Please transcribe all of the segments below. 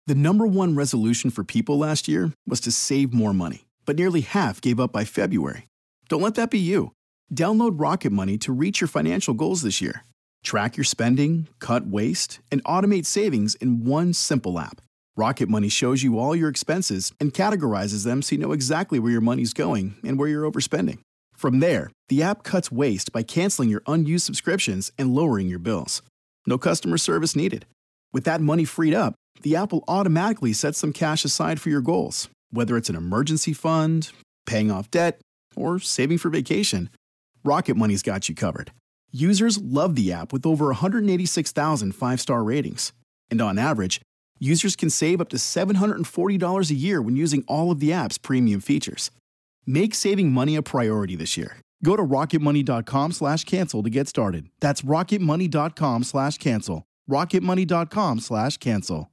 The number one resolution for people last year was to save more money, but nearly half gave up by February. Don't let that be you. Download Rocket Money to reach your financial goals this year. Track your spending, cut waste, and automate savings in one simple app. Rocket Money shows you all your expenses and categorizes them so you know exactly where your money's going and where you're overspending. From there, the app cuts waste by canceling your unused subscriptions and lowering your bills. No customer service needed. With that money freed up, the app will automatically set some cash aside for your goals, whether it's an emergency fund, paying off debt, or saving for vacation. Rocket Money's got you covered. Users love the app with over 186,000 five-star ratings. And on average, users can save up to $740 a year when using all of the app's premium features. Make saving money a priority this year. Go to rocketmoney.com/cancel to get started. That's rocketmoney.com/cancel. rocketmoney.com/cancel.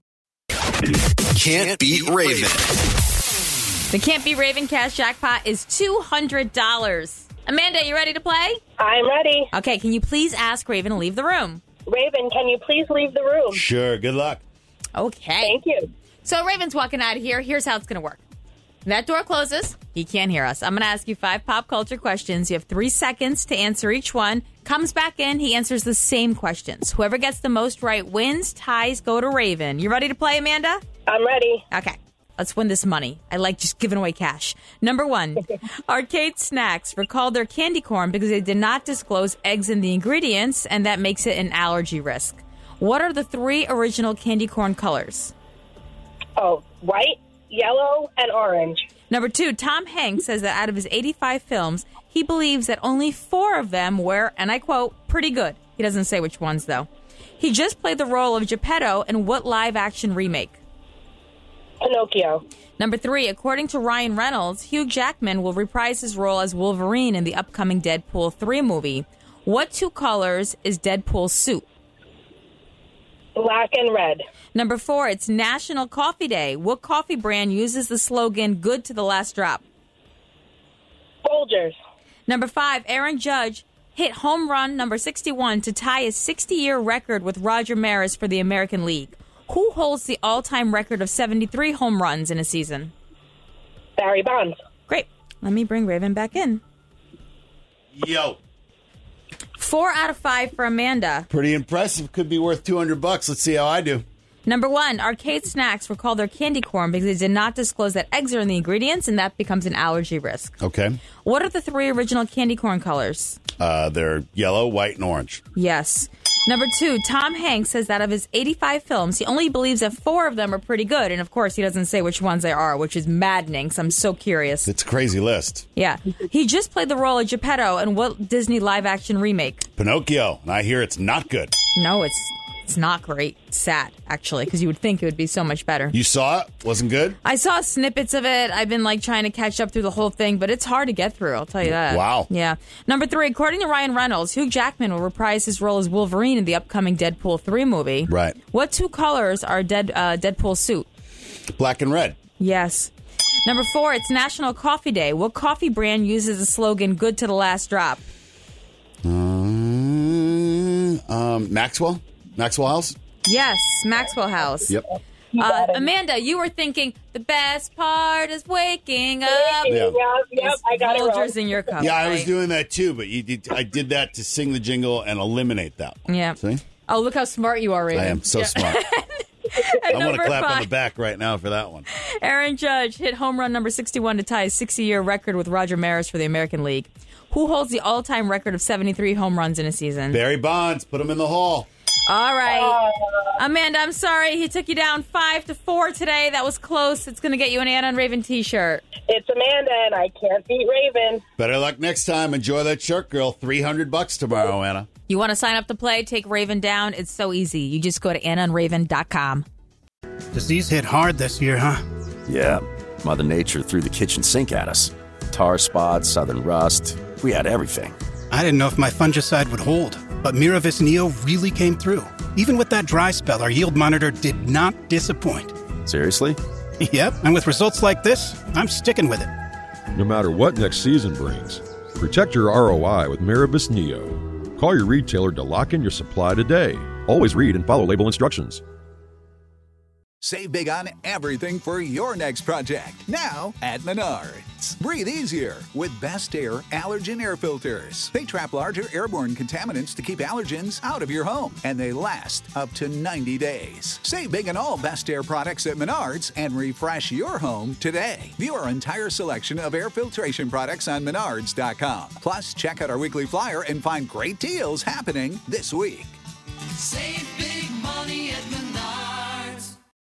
Can't beat Raven. The Can't Beat Raven cash jackpot is $200. Amanda, you ready to play? I'm ready. Okay, can you please ask Raven to leave the room? Raven, can you please leave the room? Sure. Good luck. Okay. Thank you. So Raven's walking out of here. Here's how it's going to work. That door closes. He can't hear us. I'm going to ask you 5 pop culture questions. You have 3 seconds to answer each one. Comes back in. He answers the same questions. Whoever gets the most right wins. Ties go to Raven. You ready to play, Amanda? I'm ready. Okay. Let's win this money. I like just giving away cash. Number 1, Arcade Snacks recalled their candy corn because they did not disclose eggs in the ingredients, and that makes it an allergy risk. What are the 3 original candy corn colors? Oh, white, yellow, and orange. Number 2, Tom Hanks says that out of his 85 films, he believes that only 4 of them were, and I quote, pretty good. He doesn't say which ones, though. He just played the role of Geppetto in what live-action remake? Pinocchio. Number 3, according to Ryan Reynolds, Hugh Jackman will reprise his role as Wolverine in the upcoming Deadpool 3 movie. What 2 colors is Deadpool's suit? Black and red. Number 4, it's National Coffee Day. What coffee brand uses the slogan, good to the last drop? Folgers. Number 5, Aaron Judge hit home run number 61 to tie a 60-year record with Roger Maris for the American League. Who holds the all-time record of 73 home runs in a season? Barry Bonds. Great. Let me bring Raven back in. Yo. 4 out of 5 for Amanda. Pretty impressive. Could be worth $200. Let's see how I do. Number 1, Arcade Snacks recall their candy corn because they did not disclose that eggs are in the ingredients, and that becomes an allergy risk. Okay. What are the 3 original candy corn colors? They're yellow, white, and orange. Yes. Number 2, Tom Hanks says that of his 85 films, he only believes that 4 of them are pretty good. And, of course, he doesn't say which ones they are, which is maddening, so I'm so curious. It's a crazy list. Yeah. He just played the role of Geppetto in what Disney live-action remake? Pinocchio. And I hear it's not good. No, it's not great. It's sad, actually, because you would think it would be so much better. You saw it? Wasn't good? I saw snippets of it. I've been trying to catch up through the whole thing, but it's hard to get through, I'll tell you that. Wow. Yeah. Number 3, according to Ryan Reynolds, Hugh Jackman will reprise his role as Wolverine in the upcoming Deadpool 3 movie. Right. What 2 colors are Deadpool's suit? Black and red. Yes. Number 4, it's National Coffee Day. What coffee brand uses the slogan, good to the last drop? Maxwell? Maxwell House? Yes, Maxwell House. Yep. Amanda, you were thinking the best part is waking up. Yeah. Yep, I got it wrong. Folgers in your cup. Yeah, I was right? doing that too, but I did that to sing the jingle and eliminate that one. Yeah. See? Oh, look how smart you are, Raven. I am so smart. I want to clap on the back right now for that one. Aaron Judge hit home run number 61 to tie his 60-year record with Roger Maris for the American League. Who holds the all-time record of 73 home runs in a season? Barry Bonds. Put him in the hall. All right. Amanda, I'm sorry. He took you down 5-4 today. That was close. It's going to get you an Anna and Raven t-shirt. It's Amanda, and I can't beat Raven. Better luck next time. Enjoy that shirt, girl. $300 tomorrow, Anna. You want to sign up to play? Take Raven down. It's so easy. You just go to AnnaandRaven.com. Disease hit hard this year, huh? Yeah. Mother Nature threw the kitchen sink at us. Tar spots, southern rust. We had everything. I didn't know if my fungicide would hold, but Miravis Neo really came through. Even with that dry spell, our yield monitor did not disappoint. Seriously? Yep, and with results like this, I'm sticking with it. No matter what next season brings, protect your ROI with Miravis Neo. Call your retailer to lock in your supply today. Always read and follow label instructions. Save big on everything for your next project. Now at Menards. Breathe easier with Best Air allergen air filters. They trap larger airborne contaminants to keep allergens out of your home, and they last up to 90 days. Save big on all Best Air products at Menards and refresh your home today. View our entire selection of air filtration products on Menards.com. Plus, check out our weekly flyer and find great deals happening this week. Save